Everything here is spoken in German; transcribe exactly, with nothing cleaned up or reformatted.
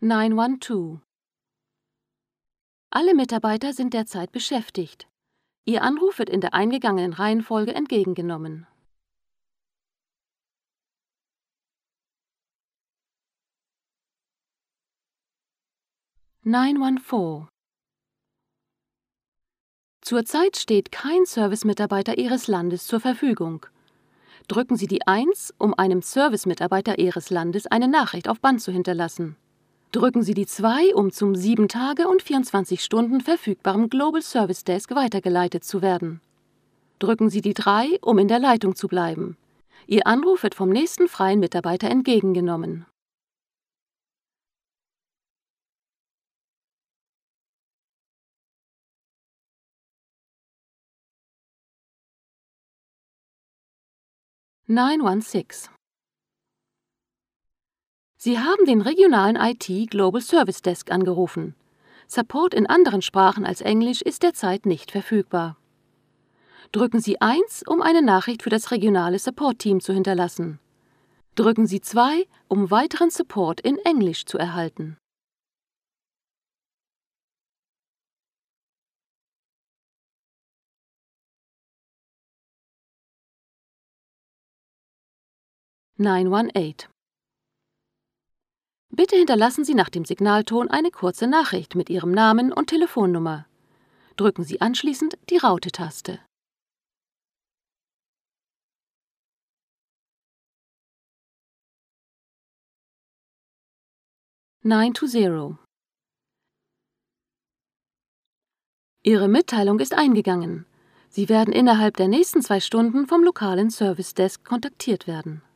neun eins zwei. Alle Mitarbeiter sind derzeit beschäftigt. Ihr Anruf wird in der eingegangenen Reihenfolge entgegengenommen. neun eins vier. Zurzeit steht kein Servicemitarbeiter Ihres Landes zur Verfügung. Drücken Sie die eins, um einem Servicemitarbeiter Ihres Landes eine Nachricht auf Band zu hinterlassen. Drücken Sie die zwei, um zum sieben Tage und vierundzwanzig Stunden verfügbaren Global Service Desk weitergeleitet zu werden. Drücken Sie die drei, um in der Leitung zu bleiben. Ihr Anruf wird vom nächsten freien Mitarbeiter entgegengenommen. neun eins sechs. Sie haben den regionalen I T Global Service Desk angerufen. Support in anderen Sprachen als Englisch ist derzeit nicht verfügbar. Drücken Sie eins, um eine Nachricht für das regionale Support-Team zu hinterlassen. Drücken Sie zwei, um weiteren Support in Englisch zu erhalten. neun eins acht. Bitte hinterlassen Sie nach dem Signalton eine kurze Nachricht mit Ihrem Namen und Telefonnummer. Drücken Sie anschließend die Raute-Taste. neun zwei null. Ihre Mitteilung ist eingegangen. Sie werden innerhalb der nächsten zwei Stunden vom lokalen Service Desk kontaktiert werden.